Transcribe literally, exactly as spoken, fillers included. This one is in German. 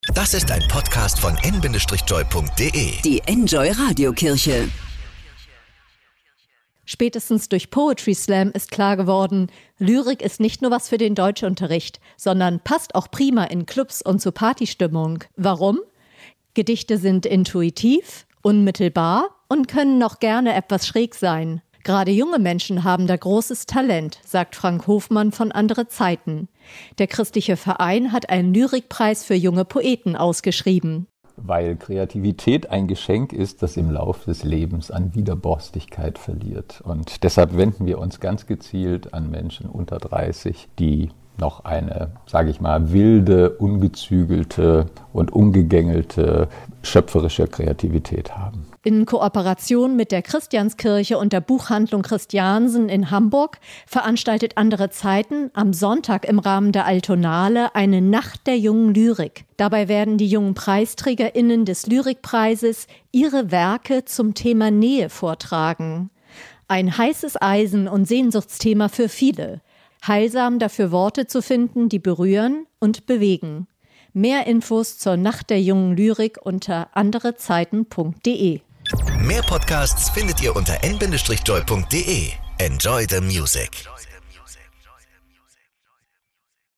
Das ist ein Podcast von en Bindestrich joy punkt de. Die Enjoy Radiokirche. Spätestens durch Poetry Slam ist klar geworden, Lyrik ist nicht nur was für den Deutschunterricht, sondern passt auch prima in Clubs und zur Partystimmung. Warum? Gedichte sind intuitiv, unmittelbar und können noch gerne etwas schräg sein. Gerade junge Menschen haben da großes Talent, sagt Frank Hofmann von Andere Zeiten. Der christliche Verein hat einen Lyrikpreis für junge Poeten ausgeschrieben. Weil Kreativität ein Geschenk ist, das im Laufe des Lebens an Widerborstigkeit verliert. Und deshalb wenden wir uns ganz gezielt an Menschen unter dreißig, die noch eine, sage ich mal, wilde, ungezügelte und ungegängelte schöpferische Kreativität haben. In Kooperation mit der Christianskirche und der Buchhandlung Christiansen in Hamburg veranstaltet Andere Zeiten am Sonntag im Rahmen der Altonale eine Nacht der jungen Lyrik. Dabei werden die jungen PreisträgerInnen des Lyrikpreises ihre Werke zum Thema Nähe vortragen. Ein heißes Eisen und Sehnsuchtsthema für viele. Heilsam dafür Worte zu finden, die berühren und bewegen. Mehr Infos zur Nacht der jungen Lyrik unter andere zeiten punkt de. Mehr Podcasts findet ihr unter en Bindestrich joy punkt de. Enjoy the music.